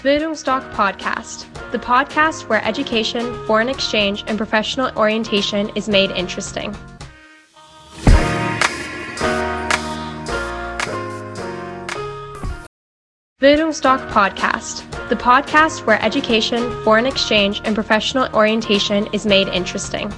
Bildungsdoc Podcast, the podcast where education, foreign exchange, and professional orientation is made interesting. Bildungsdoc Podcast, the podcast where education, foreign exchange, and professional orientation is made interesting.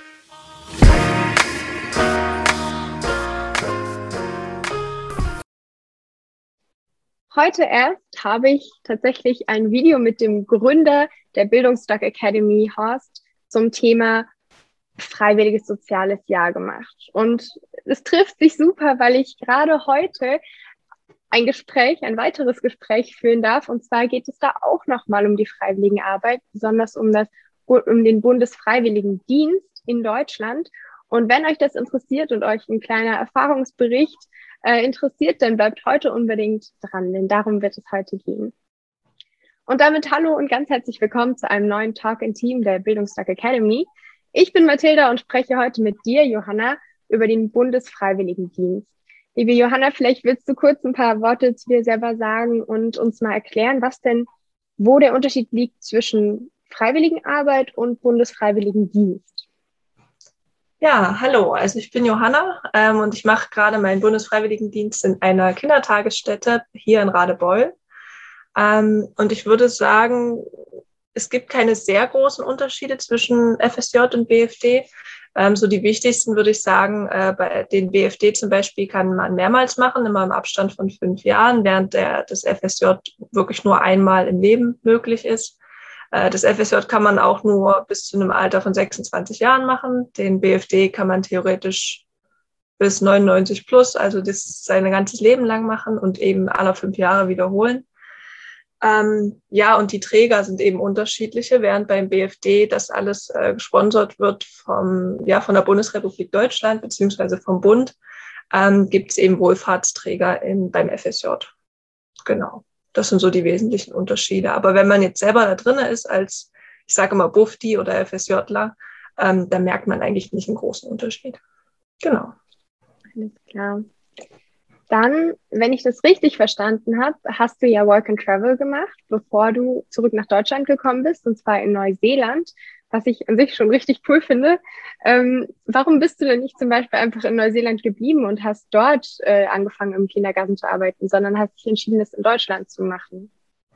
Heute erst habe ich tatsächlich ein Video mit dem Gründer der Bildungsdoc Academy, Horst, zum Thema freiwilliges soziales Jahr gemacht. Und es trifft sich super, weil ich gerade heute ein weiteres Gespräch führen darf. Und zwar geht es da auch nochmal um die Freiwilligenarbeit, besonders um den Bundesfreiwilligendienst in Deutschland. Und wenn euch das interessiert und euch ein kleiner Erfahrungsbericht interessiert, dann bleibt heute unbedingt dran, denn darum wird es heute gehen. Und damit hallo und ganz herzlich willkommen zu einem neuen Talk in Team der Bildungsdoc Academy. Ich bin Mathilda und spreche heute mit dir, Johanna, über den Bundesfreiwilligendienst. Liebe Johanna, vielleicht willst du kurz ein paar Worte zu dir selber sagen und uns mal erklären, wo der Unterschied liegt zwischen Freiwilligenarbeit und Bundesfreiwilligendienst. Ja, hallo, also ich bin Johanna und ich mache gerade meinen Bundesfreiwilligendienst in einer Kindertagesstätte hier in Radebeul. Und ich würde sagen, es gibt keine sehr großen Unterschiede zwischen FSJ und BFD. So die wichtigsten würde ich sagen, bei den BFD zum Beispiel kann man mehrmals machen, immer im Abstand von 5 Jahren, während das FSJ wirklich nur einmal im Leben möglich ist. Das FSJ kann man auch nur bis zu einem Alter von 26 Jahren machen. Den BFD kann man theoretisch bis 99 plus, also das sein ganzes Leben lang machen und eben alle 5 Jahre wiederholen. Ja, und die Träger sind eben unterschiedliche, während beim BFD das alles gesponsert wird von der Bundesrepublik Deutschland beziehungsweise vom Bund, gibt es eben Wohlfahrtsträger beim FSJ. Genau. Das sind so die wesentlichen Unterschiede. Aber wenn man jetzt selber da drin ist, als, ich sage immer Bufdi oder FSJler, dann merkt man eigentlich nicht einen großen Unterschied. Genau. Alles klar. Dann, wenn ich das richtig verstanden habe, hast du ja Work and Travel gemacht, bevor du zurück nach Deutschland gekommen bist, und zwar in Neuseeland, was ich an sich schon richtig cool finde. Warum bist du denn nicht zum Beispiel einfach in Neuseeland geblieben und hast dort angefangen, im Kindergarten zu arbeiten, sondern hast dich entschieden, das in Deutschland zu machen?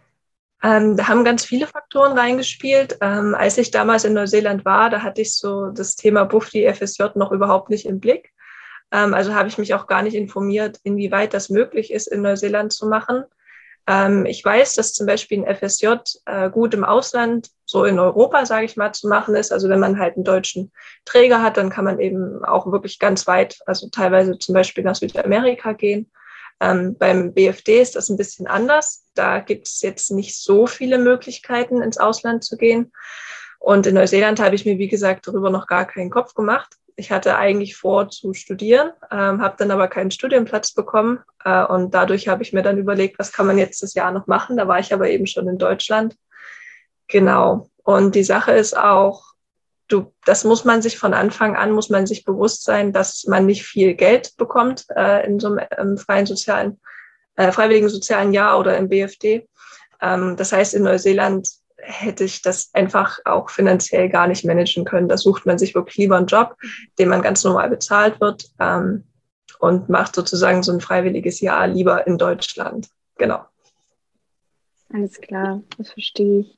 Da haben ganz viele Faktoren reingespielt. Als ich damals in Neuseeland war, da hatte ich so das Thema Bufdi FSJ noch überhaupt nicht im Blick. Also habe ich mich auch gar nicht informiert, inwieweit das möglich ist, in Neuseeland zu machen. Ich weiß, dass zum Beispiel ein FSJ gut im Ausland, so in Europa, sage ich mal, zu machen ist. Also wenn man halt einen deutschen Träger hat, dann kann man eben auch wirklich ganz weit, also teilweise zum Beispiel nach Südamerika gehen. Beim BFD ist das ein bisschen anders. Da gibt es jetzt nicht so viele Möglichkeiten, ins Ausland zu gehen. Und in Neuseeland habe ich mir, wie gesagt, darüber noch gar keinen Kopf gemacht. Ich hatte eigentlich vor zu studieren, habe dann aber keinen Studienplatz bekommen und dadurch habe ich mir dann überlegt, was kann man jetzt das Jahr noch machen. Da war ich aber eben schon in Deutschland. Genau. Und die Sache ist auch, das muss man sich von Anfang an, muss man sich bewusst sein, dass man nicht viel Geld bekommt in so einem freiwilligen sozialen Jahr oder im BFD. Das heißt, in Neuseeland hätte ich das einfach auch finanziell gar nicht managen können. Da sucht man sich wirklich lieber einen Job, den man ganz normal bezahlt wird und macht sozusagen so ein freiwilliges Jahr lieber in Deutschland. Alles klar, das verstehe ich.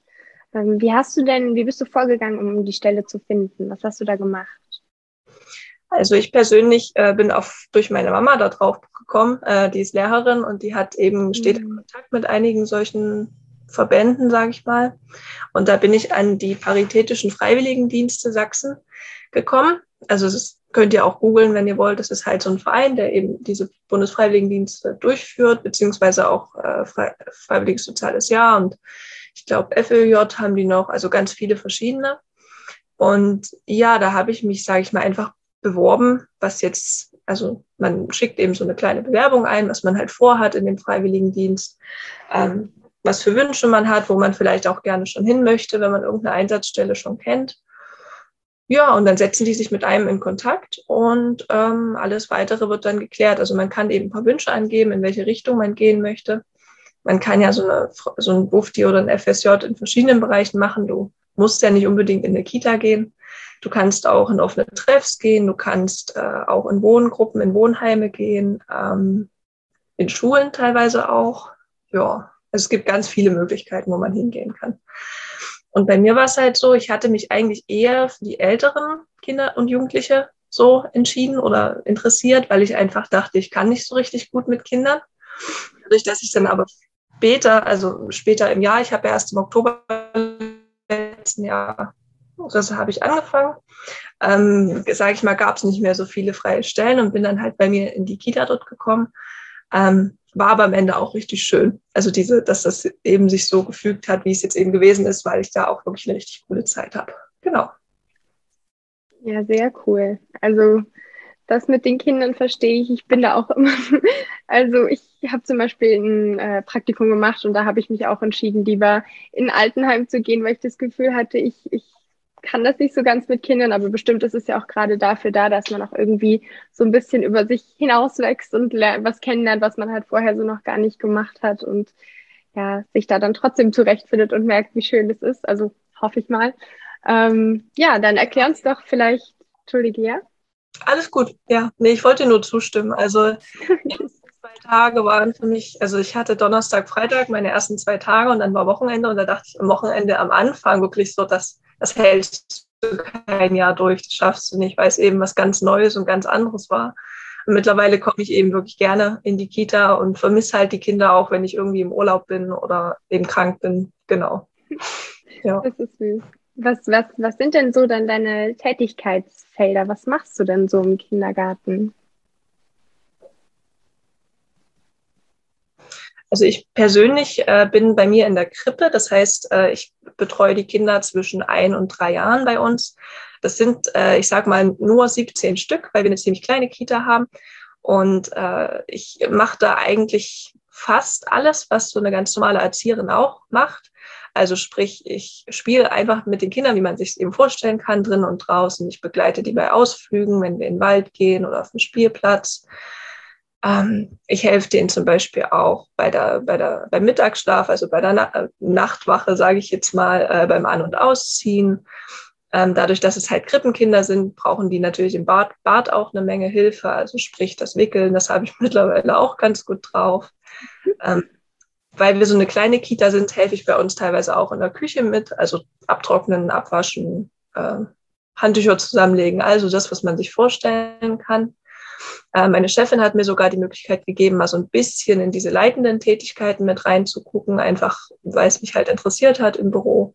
Wie bist du vorgegangen, um die Stelle zu finden? Was hast du da gemacht? Also ich persönlich bin durch meine Mama da drauf gekommen. Die ist Lehrerin und die steht in Kontakt mit einigen solchen Verbänden, sage ich mal. Und da bin ich an die Paritätischen Freiwilligendienste Sachsen gekommen. Also das könnt ihr auch googeln, wenn ihr wollt. Das ist halt so ein Verein, der eben diese Bundesfreiwilligendienste durchführt, beziehungsweise auch Freiwilliges Soziales Jahr. Und ich glaube, FÖJ haben die noch, also ganz viele verschiedene. Und ja, da habe ich mich, sage ich mal, einfach beworben, also man schickt eben so eine kleine Bewerbung ein, was man halt vorhat in dem Freiwilligendienst, was für Wünsche man hat, wo man vielleicht auch gerne schon hin möchte, wenn man irgendeine Einsatzstelle schon kennt. Ja, und dann setzen die sich mit einem in Kontakt und alles Weitere wird dann geklärt. Also man kann eben ein paar Wünsche angeben, in welche Richtung man gehen möchte. man kann ja so ein Bufdi oder ein FSJ in verschiedenen Bereichen machen. Du musst ja nicht unbedingt in eine Kita gehen. Du kannst auch in offene Treffs gehen. Du kannst auch in Wohngruppen, in Wohnheime gehen, in Schulen teilweise auch. Ja, also es gibt ganz viele Möglichkeiten, wo man hingehen kann. Und bei mir war es halt so, ich hatte mich eigentlich eher für die älteren Kinder und Jugendliche so entschieden oder interessiert, weil ich einfach dachte, ich kann nicht so richtig gut mit Kindern. Dadurch, dass ich dann aber später im Jahr, ich habe ja erst im Oktober letzten Jahr, das habe ich angefangen, sage ich mal, gab es nicht mehr so viele freie Stellen und bin dann halt bei mir in die Kita dort gekommen. War aber am Ende auch richtig schön. Also dass das eben sich so gefügt hat, wie es jetzt eben gewesen ist, weil ich da auch wirklich eine richtig coole Zeit habe. Genau. Ja, sehr cool. Also das mit den Kindern verstehe ich. Ich bin da auch immer, also ich habe zum Beispiel ein Praktikum gemacht und da habe ich mich auch entschieden, lieber in ein Altenheim zu gehen, weil ich das Gefühl hatte, ich kann das nicht so ganz mit Kindern, aber bestimmt ist es ja auch gerade dafür da, dass man auch irgendwie so ein bisschen über sich hinauswächst und was kennenlernt, was man halt vorher so noch gar nicht gemacht hat und ja, sich da dann trotzdem zurechtfindet und merkt, wie schön es ist. Also hoffe ich mal. Ja, dann erklär uns doch vielleicht, Entschuldige, ja? Alles gut, ja. Nee, ich wollte nur zustimmen. Also die ersten 2 Tage waren für mich, also ich hatte Donnerstag, Freitag meine ersten 2 Tage und dann war Wochenende und da dachte ich am Wochenende am Anfang wirklich so, das hältst du kein Jahr durch, das schaffst du nicht, weil es eben was ganz Neues und ganz anderes war. Und mittlerweile komme ich eben wirklich gerne in die Kita und vermisse halt die Kinder auch, wenn ich irgendwie im Urlaub bin oder eben krank bin. Genau. Ja. Das ist süß. Was sind denn so dann deine Tätigkeitsfelder? Was machst du denn so im Kindergarten? Also ich persönlich bin bei mir in der Krippe, das heißt, ich betreue die Kinder zwischen 1 und 3 Jahren bei uns. Das sind, ich sage mal, nur 17 Stück, weil wir eine ziemlich kleine Kita haben. Und ich mache da eigentlich fast alles, was so eine ganz normale Erzieherin auch macht. Also sprich, ich spiele einfach mit den Kindern, wie man sich es eben vorstellen kann, drinnen und draußen. Ich begleite die bei Ausflügen, wenn wir in den Wald gehen oder auf den Spielplatz. Ich helfe denen zum Beispiel auch beim Mittagsschlaf, also bei der Nachtwache, sage ich jetzt mal, beim An- und Ausziehen. Dadurch, dass es halt Krippenkinder sind, brauchen die natürlich im Bad auch eine Menge Hilfe. Also sprich das Wickeln, das habe ich mittlerweile auch ganz gut drauf. Weil wir so eine kleine Kita sind, helfe ich bei uns teilweise auch in der Küche mit. Also abtrocknen, abwaschen, Handtücher zusammenlegen. Also das, was man sich vorstellen kann. Meine Chefin hat mir sogar die Möglichkeit gegeben, mal so ein bisschen in diese leitenden Tätigkeiten mit reinzugucken, einfach weil es mich halt interessiert hat im Büro.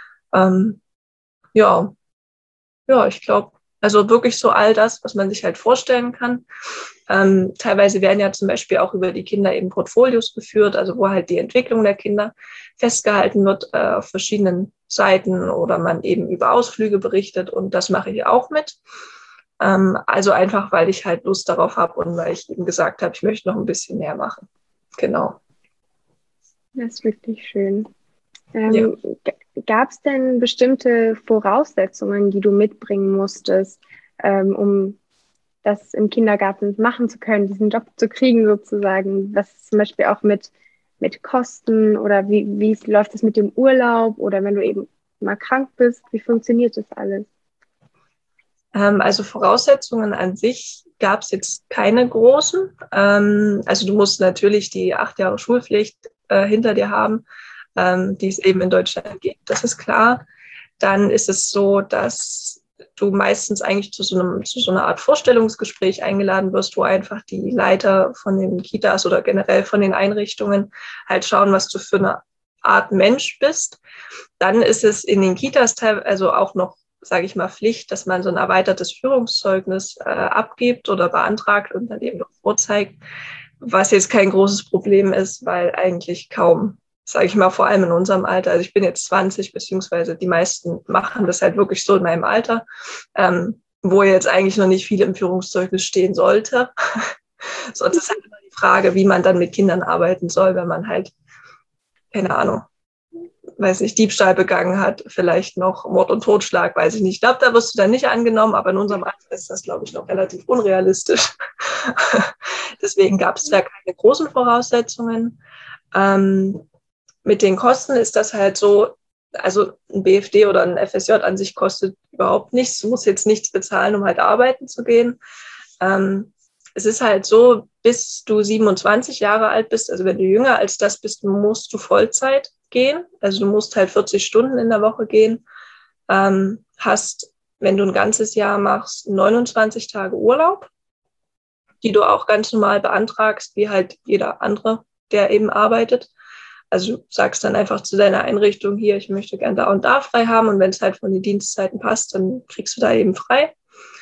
Ja, ich glaube, also wirklich so all das, was man sich halt vorstellen kann. Teilweise werden ja zum Beispiel auch über die Kinder eben Portfolios geführt, also wo halt die Entwicklung der Kinder festgehalten wird auf verschiedenen Seiten oder man eben über Ausflüge berichtet und das mache ich auch mit. Also einfach, weil ich halt Lust darauf habe und weil ich eben gesagt habe, ich möchte noch ein bisschen mehr machen. Genau. Das ist wirklich schön. Ja. Gab es denn bestimmte Voraussetzungen, die du mitbringen musstest, um das im Kindergarten machen zu können, diesen Job zu kriegen sozusagen? Was zum Beispiel auch mit Kosten oder wie läuft es mit dem Urlaub oder wenn du eben mal krank bist, wie funktioniert das alles? Also Voraussetzungen an sich gab es jetzt keine großen. Also du musst natürlich die 8 Jahre Schulpflicht hinter dir haben, die es eben in Deutschland gibt, das ist klar. Dann ist es so, dass du meistens eigentlich zu so einer Art Vorstellungsgespräch eingeladen wirst, wo einfach die Leiter von den Kitas oder generell von den Einrichtungen halt schauen, was du für eine Art Mensch bist. Dann ist es in den Kitas also auch noch, sage ich mal, Pflicht, dass man so ein erweitertes Führungszeugnis abgibt oder beantragt und dann eben noch vorzeigt, was jetzt kein großes Problem ist, weil eigentlich kaum, sage ich mal, vor allem in unserem Alter, also ich bin jetzt 20, beziehungsweise die meisten machen das halt wirklich so in meinem Alter, wo jetzt eigentlich noch nicht viel im Führungszeugnis stehen sollte. Sonst ist halt immer die Frage, wie man dann mit Kindern arbeiten soll, wenn man halt, keine Ahnung, weiß nicht, Diebstahl begangen hat, vielleicht noch Mord und Totschlag, weiß ich nicht. Ich glaube, da wirst du dann nicht angenommen, aber in unserem Alter ist das, glaube ich, noch relativ unrealistisch. Deswegen gab es da keine großen Voraussetzungen. Mit den Kosten ist das halt so, also ein BFD oder ein FSJ an sich kostet überhaupt nichts. Du musst jetzt nichts bezahlen, um halt arbeiten zu gehen. Es ist halt so, bis du 27 Jahre alt bist, also wenn du jünger als das bist, musst du Vollzeit gehen. Also du musst halt 40 Stunden in der Woche gehen. Hast, wenn du ein ganzes Jahr machst, 29 Tage Urlaub, die du auch ganz normal beantragst, wie halt jeder andere, der eben arbeitet. Also du sagst dann einfach zu deiner Einrichtung hier, ich möchte gerne da und da frei haben. Und wenn es halt von den Dienstzeiten passt, dann kriegst du da eben frei.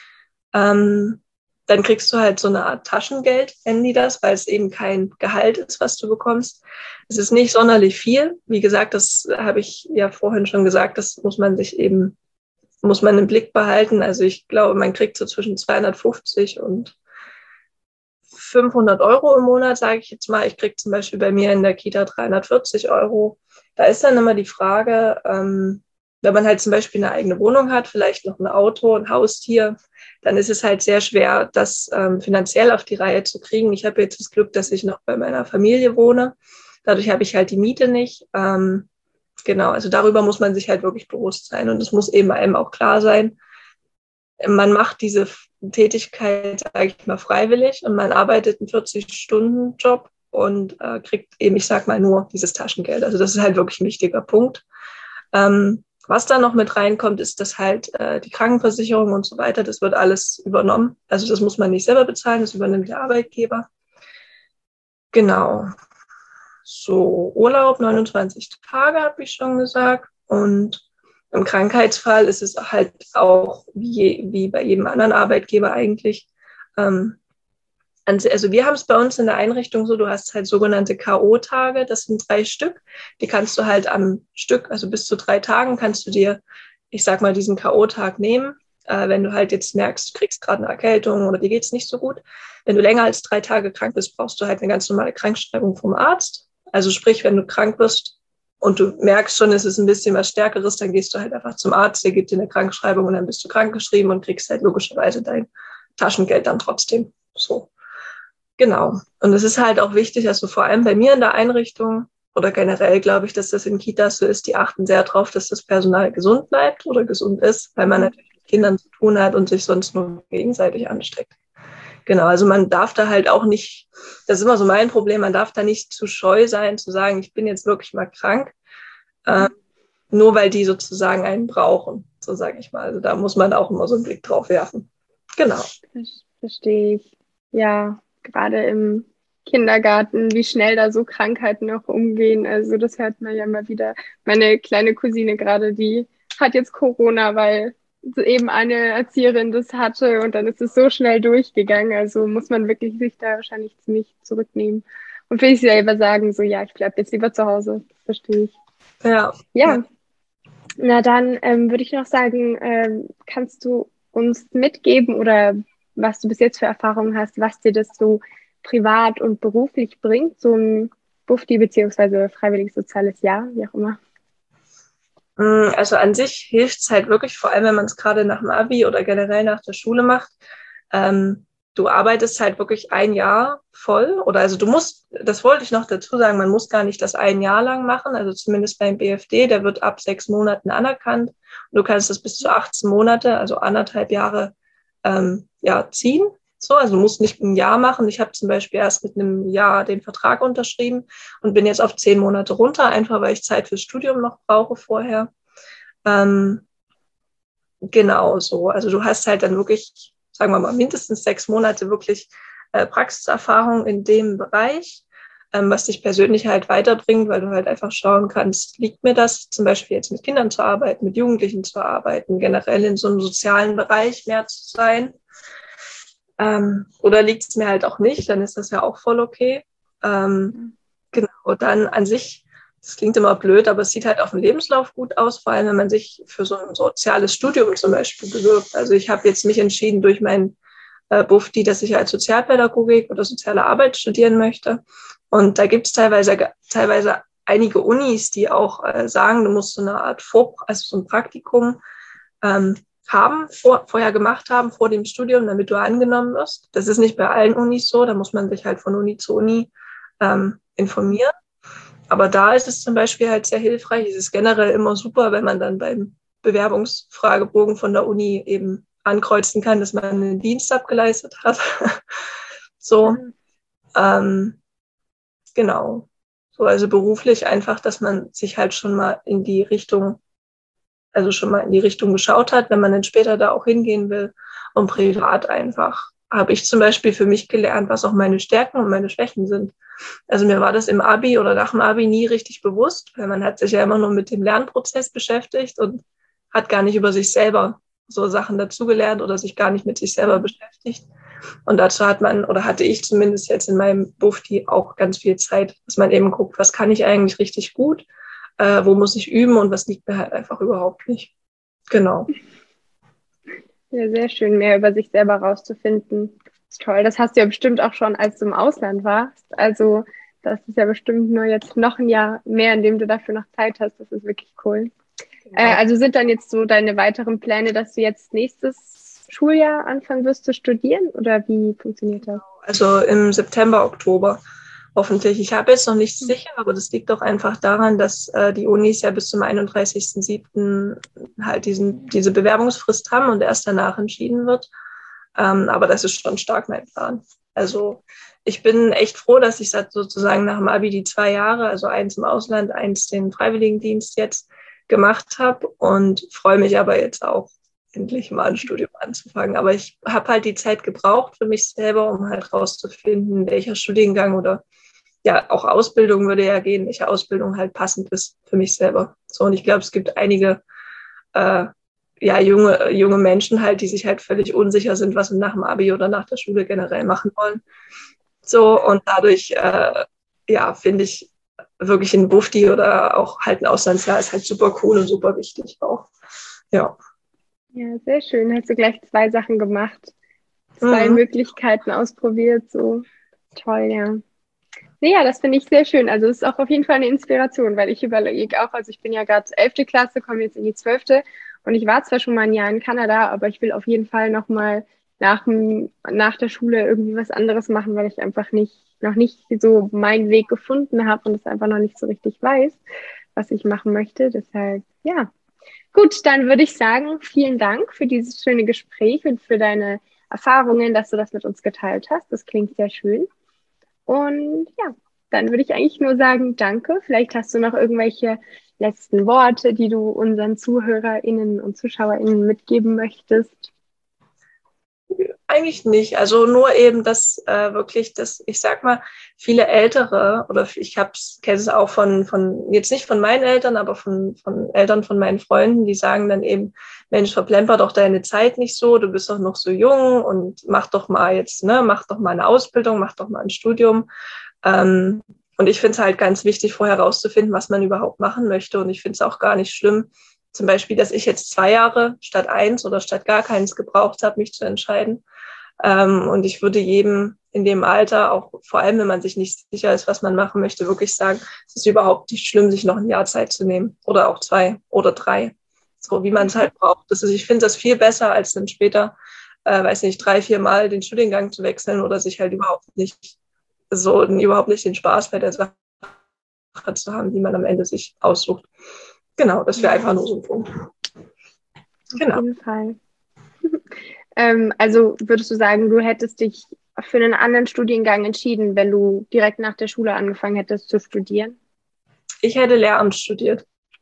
Dann kriegst du halt so eine Art Taschengeld, nennen die das, weil es eben kein Gehalt ist, was du bekommst. Es ist nicht sonderlich viel. Wie gesagt, das habe ich ja vorhin schon gesagt, das muss man im Blick behalten. Also ich glaube, man kriegt so zwischen 250 und 500 Euro im Monat, sage ich jetzt mal. Ich kriege zum Beispiel bei mir in der Kita 340 Euro. Da ist dann immer die Frage, wenn man halt zum Beispiel eine eigene Wohnung hat, vielleicht noch ein Auto, ein Haustier, dann ist es halt sehr schwer, das finanziell auf die Reihe zu kriegen. Ich habe jetzt das Glück, dass ich noch bei meiner Familie wohne. Dadurch habe ich halt die Miete nicht. Genau, also darüber muss man sich halt wirklich bewusst sein. Und es muss eben einem auch klar sein, man macht diese Tätigkeit, sage ich mal, freiwillig und man arbeitet einen 40-Stunden-Job und kriegt eben, ich sag mal, nur dieses Taschengeld. Also das ist halt wirklich ein wichtiger Punkt. Was da noch mit reinkommt, ist, dass halt die Krankenversicherung und so weiter, das wird alles übernommen. Also das muss man nicht selber bezahlen, das übernimmt der Arbeitgeber. Genau. So, Urlaub, 29 Tage, habe ich schon gesagt. Und im Krankheitsfall ist es halt auch wie bei jedem anderen Arbeitgeber eigentlich. Also wir haben es bei uns in der Einrichtung so, du hast halt sogenannte K.O.-Tage, das sind 3 Stück. Die kannst du halt am Stück, also bis zu 3 Tagen kannst du dir, ich sag mal, diesen K.O.-Tag nehmen. Wenn du halt jetzt merkst, du kriegst gerade eine Erkältung oder dir geht's nicht so gut. Wenn du länger als 3 Tage krank bist, brauchst du halt eine ganz normale Krankschreibung vom Arzt. Also sprich, wenn du krank wirst, und du merkst schon, es ist ein bisschen was Stärkeres, dann gehst du halt einfach zum Arzt, der gibt dir eine Krankschreibung und dann bist du krankgeschrieben und kriegst halt logischerweise dein Taschengeld dann trotzdem. So, genau. Und es ist halt auch wichtig, also vor allem bei mir in der Einrichtung oder generell glaube ich, dass das in Kitas so ist, die achten sehr darauf, dass das Personal gesund bleibt oder gesund ist, weil man natürlich mit Kindern zu tun hat und sich sonst nur gegenseitig ansteckt. Genau, also man darf da halt auch nicht, das ist immer so mein Problem, man darf da nicht zu scheu sein, zu sagen, ich bin jetzt wirklich mal krank, nur weil die sozusagen einen brauchen, so sage ich mal. Also da muss man auch immer so einen Blick drauf werfen. Genau. Verstehe ich. Ja, gerade im Kindergarten, wie schnell da so Krankheiten auch umgehen. Also das hört man ja immer wieder. Meine kleine Cousine gerade, die hat jetzt Corona, weil eben eine Erzieherin das hatte und dann ist es so schnell durchgegangen. Also muss man wirklich sich da wahrscheinlich ziemlich zurücknehmen und für sich selber sagen, so ja, ich bleibe jetzt lieber zu Hause. Das verstehe ich. Ja. Na dann würde ich noch sagen, kannst du uns mitgeben oder was du bis jetzt für Erfahrungen hast, was dir das so privat und beruflich bringt, so ein BUFDI beziehungsweise freiwilliges soziales Jahr, wie auch immer? Also an sich hilft es halt wirklich, vor allem wenn man es gerade nach dem Abi oder generell nach der Schule macht. Du arbeitest halt wirklich ein Jahr voll oder also du musst, das wollte ich noch dazu sagen, man muss gar nicht das ein Jahr lang machen, also zumindest beim BFD, der wird ab 6 Monaten anerkannt und du kannst das bis zu 18 Monate, also 1,5 Jahre ziehen. So, also du musst nicht ein Jahr machen. Ich habe zum Beispiel erst mit einem Jahr den Vertrag unterschrieben und bin jetzt auf 10 Monate runter, einfach weil ich Zeit fürs Studium noch brauche vorher. Genau so. Also du hast halt dann wirklich, sagen wir mal, mindestens 6 Monate wirklich Praxiserfahrung in dem Bereich, was dich persönlich halt weiterbringt, weil du halt einfach schauen kannst, liegt mir das, zum Beispiel jetzt mit Kindern zu arbeiten, mit Jugendlichen zu arbeiten, generell in so einem sozialen Bereich mehr zu sein. Oder liegt es mir halt auch nicht, dann ist das ja auch voll okay. Genau, dann an sich, das klingt immer blöd, aber es sieht halt auf dem Lebenslauf gut aus, vor allem wenn man sich für so ein soziales Studium zum Beispiel bewirbt. Also ich habe jetzt mich entschieden durch mein BUFDI, dass ich als Sozialpädagogik oder soziale Arbeit studieren möchte. Und da gibt es teilweise einige Unis, die auch sagen, du musst so eine Art also so ein Praktikum vorher gemacht haben vor dem Studium, damit du angenommen wirst. Das ist nicht bei allen Unis so, da muss man sich halt von Uni zu Uni informieren. Aber da ist es zum Beispiel halt sehr hilfreich. Es ist generell immer super, wenn man dann beim Bewerbungsfragebogen von der Uni eben ankreuzen kann, dass man einen Dienst abgeleistet hat. So, genau. So, also beruflich einfach, dass man sich halt schon mal in die Richtung geschaut hat, wenn man dann später da auch hingehen will. Und privat einfach habe ich zum Beispiel für mich gelernt, was auch meine Stärken und meine Schwächen sind. Also mir war das im Abi oder nach dem Abi nie richtig bewusst, weil man hat sich ja immer nur mit dem Lernprozess beschäftigt und hat gar nicht über sich selber so Sachen dazugelernt oder sich gar nicht mit sich selber beschäftigt. Und dazu hatte ich zumindest jetzt in meinem Bufti auch ganz viel Zeit, dass man eben guckt, was kann ich eigentlich richtig gut, wo muss ich üben und was liegt mir halt einfach überhaupt nicht. Genau. Ja, sehr schön, mehr über sich selber rauszufinden. Das ist toll. Das hast du ja bestimmt auch schon, als du im Ausland warst. Also das ist ja bestimmt nur jetzt noch ein Jahr mehr, in dem du dafür noch Zeit hast. Das ist wirklich cool. Genau. Also sind dann jetzt so deine weiteren Pläne, dass du jetzt nächstes Schuljahr anfangen wirst zu studieren? Oder wie funktioniert das? Also im September, Oktober hoffentlich. Ich habe jetzt noch nichts sicher, aber das liegt doch einfach daran, dass die Unis ja bis zum 31.07. halt diese Bewerbungsfrist haben und erst danach entschieden wird. Aber das ist schon stark mein Plan. Also ich bin echt froh, dass ich sozusagen nach dem Abi die 2 Jahre, also 1 im Ausland, 1 den Freiwilligendienst jetzt gemacht habe und freue mich aber jetzt auch, endlich mal ein Studium anzufangen. Aber ich habe halt die Zeit gebraucht für mich selber, um halt rauszufinden, welcher Studiengang oder ja, auch Ausbildung würde ja gehen, welche Ausbildung halt passend ist für mich selber. So, und ich glaube, es gibt einige junge Menschen halt, die sich halt völlig unsicher sind, was sie nach dem Abi oder nach der Schule generell machen wollen. So, und dadurch, finde ich wirklich ein Bufti oder auch halt ein Auslandsjahr ist halt super cool und super wichtig auch. Ja. Ja, sehr schön. Hast du gleich 2 Sachen gemacht. 2 Möglichkeiten ausprobiert. So toll, ja. Ja, das finde ich sehr schön. Also es ist auch auf jeden Fall eine Inspiration, weil ich überlege auch, also ich bin ja gerade 11. Klasse, komme jetzt in die 12. und ich war zwar schon mal ein Jahr in Kanada, aber ich will auf jeden Fall nochmal nach der Schule irgendwie was anderes machen, weil ich einfach noch nicht so meinen Weg gefunden habe und es einfach noch nicht so richtig weiß, was ich machen möchte. Deshalb, ja. Gut, dann würde ich sagen, vielen Dank für dieses schöne Gespräch und für deine Erfahrungen, dass du das mit uns geteilt hast. Das klingt sehr schön. Und ja, dann würde ich eigentlich nur sagen, danke. Vielleicht hast du noch irgendwelche letzten Worte, die du unseren ZuhörerInnen und ZuschauerInnen mitgeben möchtest. Eigentlich nicht. Also nur eben, dass wirklich, dass ich sag mal, viele Ältere oder ich kenne es auch von jetzt nicht von meinen Eltern, aber von Eltern von meinen Freunden, die sagen dann eben, Mensch, verplemper doch deine Zeit nicht so, du bist doch noch so jung und mach doch mal eine Ausbildung, mach doch mal ein Studium. Und ich finde es halt ganz wichtig, vorher rauszufinden, was man überhaupt machen möchte. Und ich finde es auch gar nicht schlimm, zum Beispiel, dass ich jetzt 2 Jahre statt 1 oder statt gar keins gebraucht habe, mich zu entscheiden. Und ich würde jedem in dem Alter, auch vor allem, wenn man sich nicht sicher ist, was man machen möchte, wirklich sagen, es ist überhaupt nicht schlimm, sich noch ein Jahr Zeit zu nehmen oder auch 2 oder 3, so wie man es halt braucht. Ich finde das viel besser, als dann später, 3, 4 Mal den Studiengang zu wechseln oder sich halt überhaupt nicht den Spaß bei der Sache zu haben, die man am Ende sich aussucht. Genau, das wäre einfach nur so ein Punkt. Genau. Auf jeden Fall. Also würdest du sagen, du hättest dich für einen anderen Studiengang entschieden, wenn du direkt nach der Schule angefangen hättest zu studieren? Ich hätte Lehramt studiert.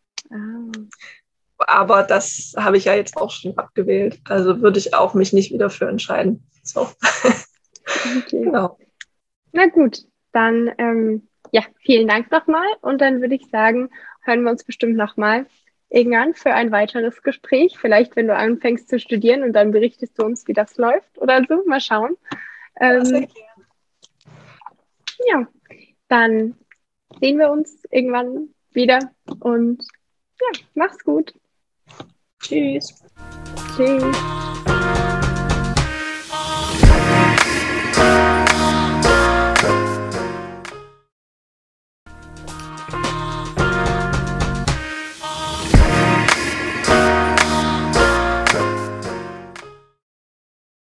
Aber das habe ich ja jetzt auch schon abgewählt. Also würde ich auch mich nicht wieder für entscheiden. So. Okay. Genau. Na gut, dann vielen Dank nochmal. Und dann würde ich sagen, hören wir uns bestimmt nochmal irgendwann für ein weiteres Gespräch. Vielleicht, wenn du anfängst zu studieren und dann berichtest du uns, wie das läuft oder so. Mal schauen. Ja, dann sehen wir uns irgendwann wieder und ja, mach's gut. Tschüss. Tschüss.